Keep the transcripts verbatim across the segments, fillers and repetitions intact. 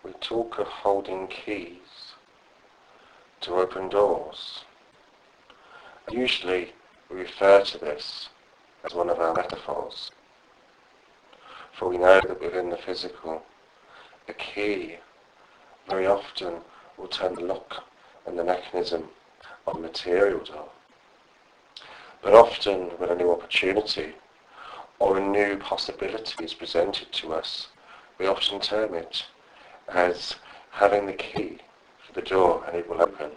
we talk of holding keys to open doors. Usually we refer to this as one of our metaphors, for we know that within the physical, a key very often will turn the lock and the mechanism of a material door. But often when a new opportunity or a new possibility is presented to us, we often term it as having the key for the door and it will open.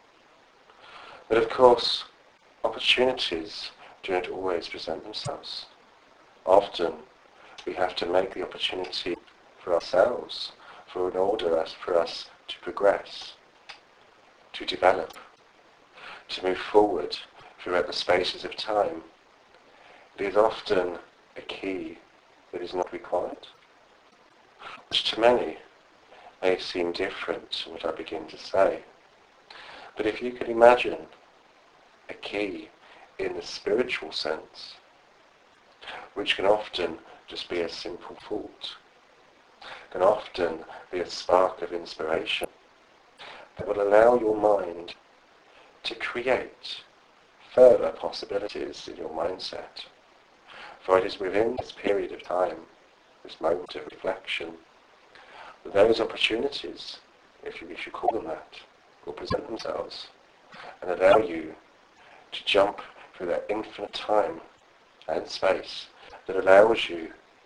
But of course, opportunities do not always present themselves. Often we have to make the opportunity for ourselves, for in order for us to progress, to develop, to move forward throughout the spaces of time. It is often a key that is not required, which to many may seem different to what I begin to say. But if you could imagine a key in the spiritual sense, which can often just be a simple thought, can often be a spark of inspiration that will allow your mind to create further possibilities in your mindset. For it is within this period of time, this moment of reflection, that those opportunities, if you wish to call them that, will present themselves and allow you to jump through that infinite time and space that allows you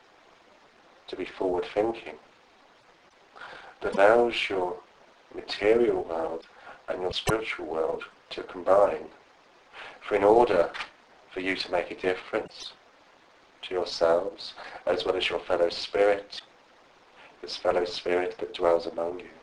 to be forward thinking, that allows your material world and your spiritual world to combine, for in order for you to make a difference to yourselves as well as your fellow spirit, this fellow spirit that dwells among you.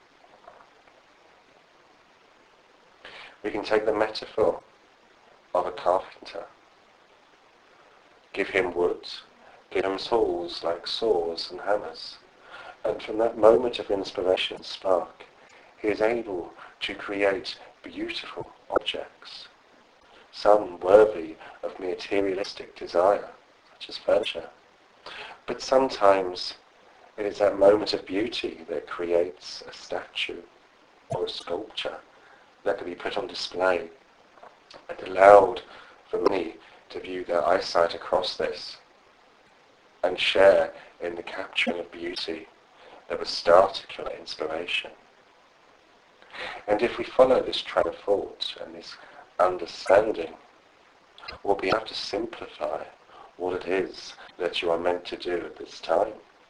We can take the metaphor of a carpenter. Give him wood, give him tools like saws and hammers, and from that moment of inspiration spark, he is able to create beautiful objects, some worthy of materialistic desire, such as furniture. But sometimes it is that moment of beauty that creates a statue or a sculpture that can be put on display and allowed for many to view their eyesight across this and share in the capturing of beauty that was started from that inspiration. And if we follow this train of thought and this understanding, we'll be able to simplify what it is that you are meant to do at this time.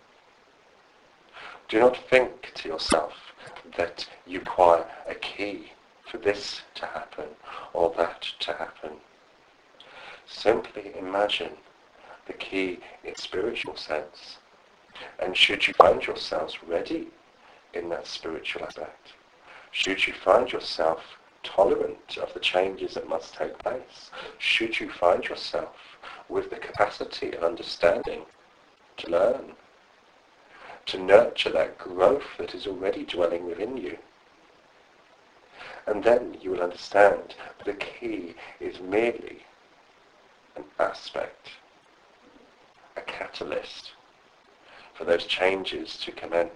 Do not think to yourself that you require a key for this to happen or that to happen. Simply imagine the key in spiritual sense, and should you find yourselves ready in that spiritual aspect, should you find yourself tolerant of the changes that must take place, should you find yourself with the capacity and understanding to learn, to nurture that growth that is already dwelling within you, and then you will understand that the key is merely an aspect, a catalyst for those changes to commence.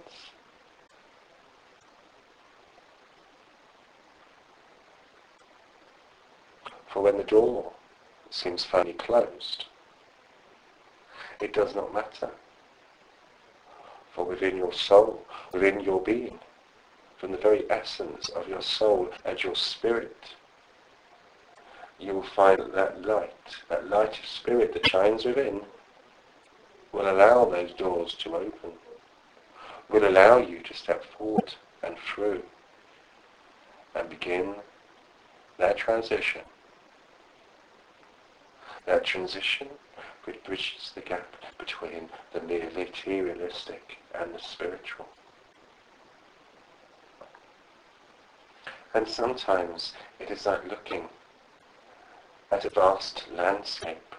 For when the door seems firmly closed, it does not matter. For within your soul, within your being, from the very essence of your soul and your spirit, you will find that that light, that light of spirit that shines within, will allow those doors to open, will allow you to step forward and through and begin that transition. That transition which bridges the gap between the mere materialistic and the spiritual. And sometimes it is like looking at a vast landscape,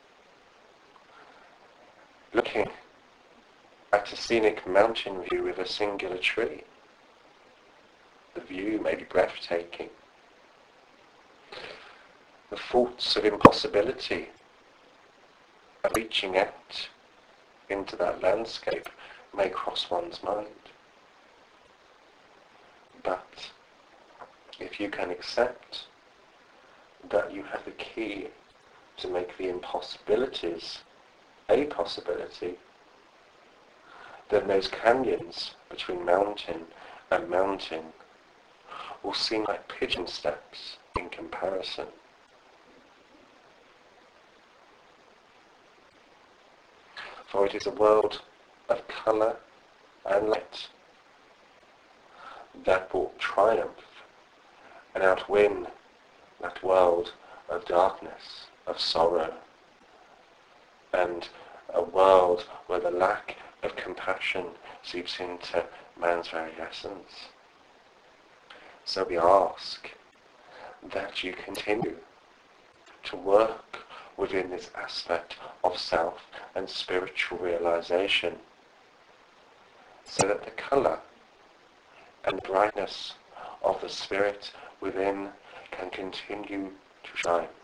looking at a scenic mountain view with a singular tree. The view may be breathtaking. The thoughts of impossibility of reaching out into that landscape may cross one's mind. But if you can accept that you have the key to make the impossibilities a possibility, then those canyons between mountain and mountain will seem like pigeon steps in comparison. For it is a world of colour and light that will triumph and outwin that world of darkness, of sorrow, and a world where the lack of compassion seeps into man's very essence. So we ask that you continue to work within this aspect of self and spiritual realization, so that the colour and brightness of the spirit within can continue to shine.